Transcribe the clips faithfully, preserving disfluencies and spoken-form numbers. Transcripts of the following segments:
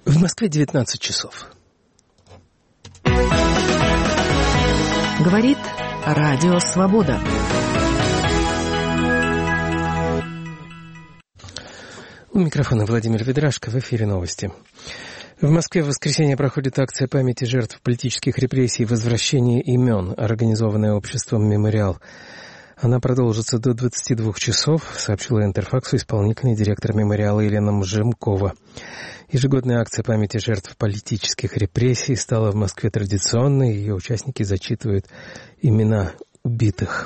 В Москве девятнадцать часов. Говорит Радио Свобода. У микрофона Владимир Ведрашко, в эфире новости. В Москве в воскресенье проходит акция памяти жертв политических репрессий «Возвращение имен», организованная обществом «Мемориал». Она продолжится до двадцати двух часов, сообщила Интерфаксу исполнительный директор «Мемориала» Елена Мжимкова. Ежегодная акция памяти жертв политических репрессий стала в Москве традиционной, ее участники зачитывают имена убитых.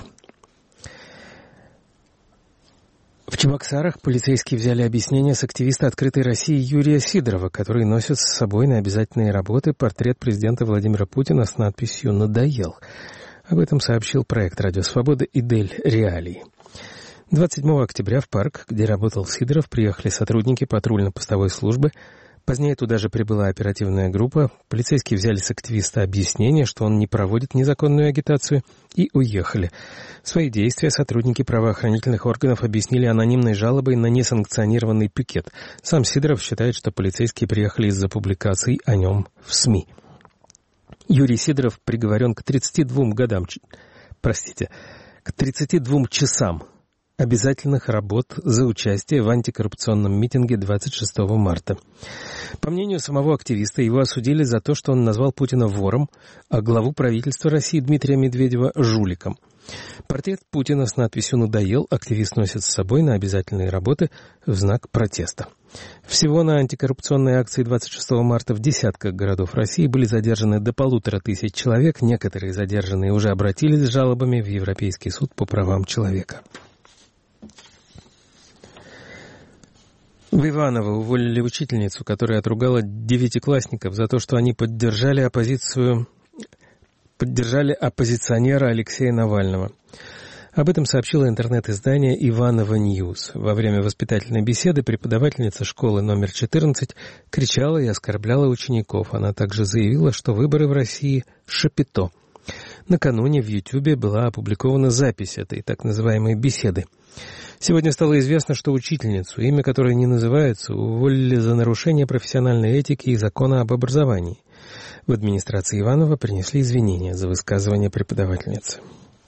В Чебоксарах полицейские взяли объяснение с активиста «Открытой России» Юрия Сидорова, который носит с собой на обязательные работы портрет президента Владимира Путина с надписью «Надоел». Об этом сообщил проект «Радио Свобода» и «Дель Реалии». двадцать седьмого октября в парк, где работал Сидоров, приехали сотрудники патрульно-постовой службы. Позднее туда же прибыла оперативная группа. Полицейские взяли с активиста объяснение, что он не проводит незаконную агитацию, и уехали. Свои действия сотрудники правоохранительных органов объяснили анонимной жалобой на несанкционированный пикет. Сам Сидоров считает, что полицейские приехали из-за публикаций о нем в СМИ. Юрий Сидоров приговорен к тридцати двум годам, простите, к тридцати двум часам обязательных работ за участие в антикоррупционном митинге двадцать шестого марта. По мнению самого активиста, его осудили за то, что он назвал Путина вором, а главу правительства России Дмитрия Медведева жуликом. Портрет Путина с надписью «Надоел» активист носит с собой на обязательные работы в знак протеста. Всего на антикоррупционной акции двадцать шестого марта в десятках городов России были задержаны до полутора тысяч человек. Некоторые задержанные уже обратились с жалобами в Европейский суд по правам человека. В Иваново уволили учительницу, которая отругала девятиклассников за то, что они поддержали оппозицию, поддержали оппозиционера Алексея Навального. Об этом сообщило интернет-издание «Иваново Ньюс». Во время воспитательной беседы преподавательница школы номер четырнадцать кричала и оскорбляла учеников. Она также заявила, что выборы в России – шапито. Накануне в Ютьюбе была опубликована запись этой так называемой беседы. Сегодня стало известно, что учительницу, имя которой не называется, уволили за нарушение профессиональной этики и закона об образовании. В администрации Иванова принесли извинения за высказывание преподавательницы.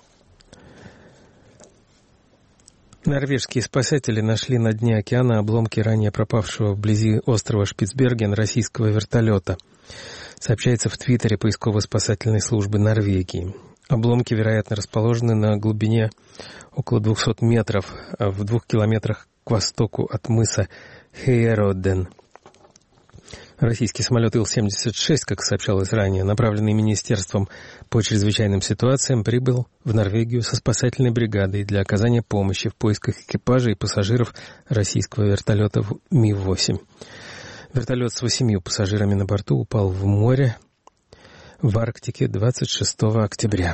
Норвежские спасатели нашли на дне океана обломки ранее пропавшего вблизи острова Шпицберген российского вертолета. Сообщается в Твиттере поисково-спасательной службы Норвегии. Обломки, вероятно, расположены на глубине около двухсот метров, в двух километрах к востоку от мыса Хейероден. Российский самолет Ил семьдесят шесть, как сообщалось ранее, направленный Министерством по чрезвычайным ситуациям, прибыл в Норвегию со спасательной бригадой для оказания помощи в поисках экипажа и пассажиров российского вертолета Ми восемь. Вертолет с восемью пассажирами на борту упал в море в Арктике двадцать шестого октября.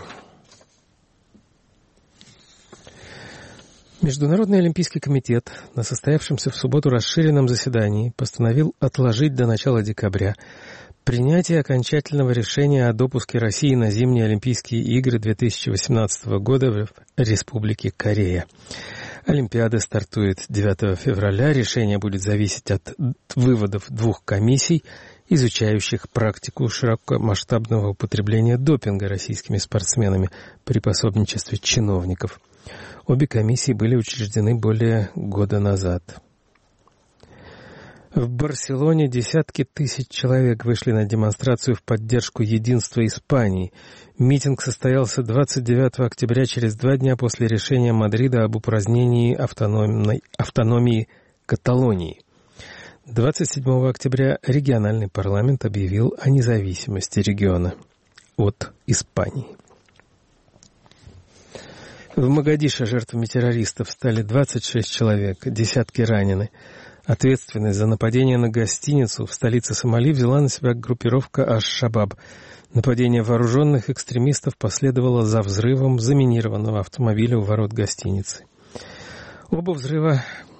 Международный олимпийский комитет на состоявшемся в субботу расширенном заседании постановил отложить до начала декабря принятие окончательного решения о допуске России на зимние Олимпийские игры две тысячи восемнадцатого года в Республике Корея. Олимпиада стартует девятого февраля. Решение будет зависеть от выводов двух комиссий, изучающих практику широкомасштабного употребления допинга российскими спортсменами при пособничестве чиновников. Обе комиссии были учреждены более года назад. В Барселоне десятки тысяч человек вышли на демонстрацию в поддержку единства Испании. Митинг состоялся двадцать девятого октября, через два дня после решения Мадрида об упразднении автономной, автономии Каталонии. двадцать седьмого октября региональный парламент объявил о независимости региона от Испании. В Могадишо жертвами террористов стали двадцать шесть человек, десятки ранены. Ответственность за нападение на гостиницу в столице Сомали взяла на себя группировка Аш-Шабаб. Нападение вооруженных экстремистов последовало за взрывом заминированного автомобиля у ворот гостиницы. Оба взрыва,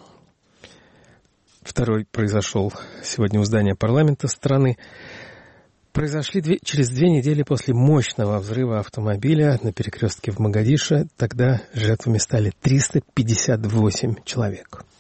второй произошел сегодня у здания парламента страны, произошли две, через две недели после мощного взрыва автомобиля на перекрестке в Могадишо. Тогда жертвами стали триста пятьдесят восемь человек.